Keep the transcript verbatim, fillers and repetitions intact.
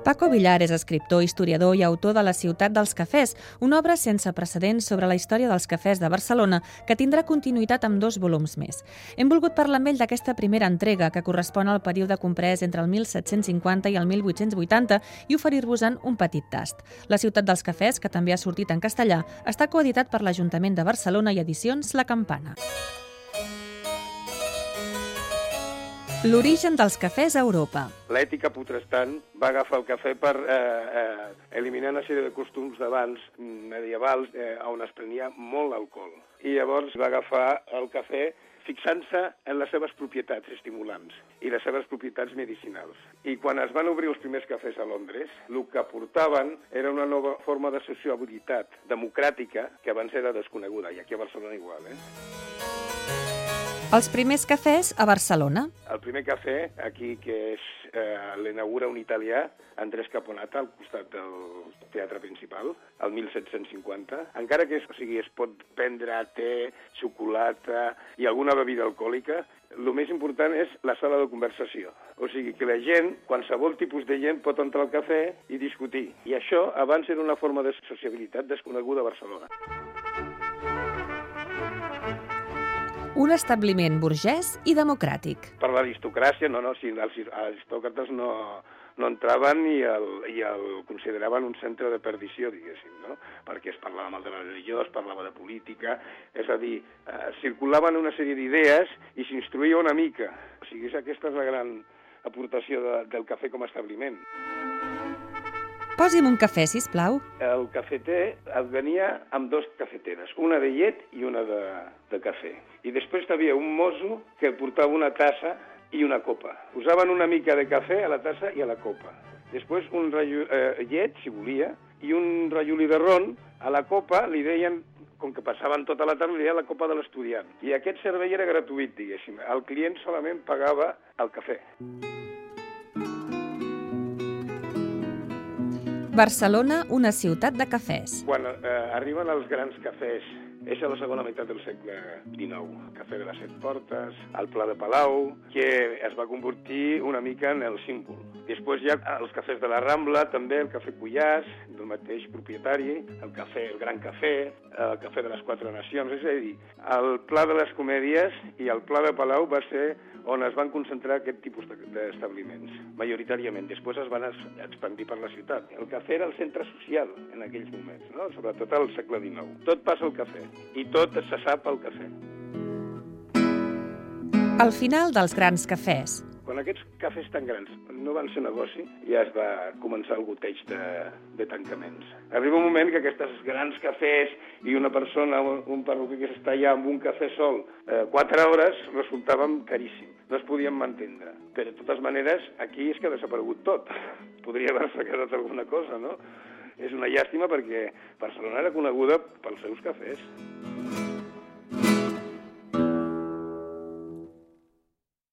Paco Villar és escriptor, historiador i autor de La ciutat dels cafès, una obra sense precedents sobre la història dels cafès de Barcelona que tindrà continuïtat amb dos volums més. Hem volgut parlar amb ell d'aquesta primera entrega que correspon al període comprès entre el mil set-cents cinquanta i el mil vuit-cents vuitanta i oferir-vos-en un petit tast. La ciutat dels cafès, que també ha sortit en castellà, està coeditat per l'Ajuntament de Barcelona i Edicions La Campana. L'origen dels cafès a Europa. L'ètica protestant va agafar el cafè per eh, eh, eliminar una sèrie de costums d'abans medievals eh, on es prenia molt alcohol. I llavors va agafar el cafè fixant-se en les seves propietats estimulants i les seves propietats medicinals. I quan es van obrir els primers cafès a Londres, el que portaven era una nova forma de sociabilitat democràtica que abans era desconeguda, i aquí a Barcelona igual, eh? Els primers cafès a Barcelona. El primer cafè, aquí, que és eh, l'inaugura un italià, Andrés Caponata, al costat del teatre principal, el mil set-cents cinquanta. Encara que és, o sigui, es pot prendre te, xocolata i alguna bebida alcohòlica, el més important és la sala de conversació. O sigui, que la gent, qualsevol tipus de gent, pot entrar al cafè i discutir. I això abans era una forma de sociabilitat desconeguda a Barcelona. Un establiment burgès i democràtic. Per l'aristocràcia, no, no, si els aristòcrates no, no entraven i el, i el consideraven un centre de perdició, diguéssim, no? Perquè es parlava mal de la religió, es parlava de política, és a dir, eh, circulaven una sèrie d'idees i s'instruïa una mica. O sigui, aquesta és la gran aportació de, del cafè com a establiment. Posi'm un cafè, sisplau. El cafeter el venia amb dos cafeteres, una de llet i una de, de cafè. I després hi havia un mosso que portava una tassa i una copa. Posaven una mica de cafè a la tassa i a la copa. Després un rayo, eh, llet, si volia, i un rajolí de ron. A la copa li deien, com que passaven tota la tarda, li deien la copa de l'estudiant. I aquest servei era gratuït, diguéssim. El client solament pagava el cafè. Barcelona, una ciutat de cafès. Quan eh, arriben els grans cafès, és a la segona meitat del segle dinou. El cafè de les Set Portes, el Pla de Palau, que es va convertir una mica en el símbol. Després hi ha els cafès de la Rambla, també el cafè Cuyàs, del mateix propietari, el cafè, el Gran Cafè, el cafè de les Quatre Nacions. És a dir, el Pla de les Comèdies i el Pla de Palau va ser on es van concentrar aquest tipus d'establiments, majoritàriament. Després es van expandir per la ciutat. El cafè era el centre social en aquells moments, no? Sobretot al segle dinou. Tot passa al cafè i tot se sap al cafè. Al final dels grans cafès. Quan aquests cafès tan grans no van ser negoci, ja es va començar el goteig de, de tancaments. Arriba un moment que aquests grans cafès i una persona, un perruquer que s'està allà amb un cafè sol, eh, quatre hores, resultaven caríssim. No es podien mantindre. Però, de totes maneres, aquí és que ha desaparegut tot. Podria haver-se quedat alguna cosa, no? És una llàstima perquè Barcelona era coneguda pels seus cafès.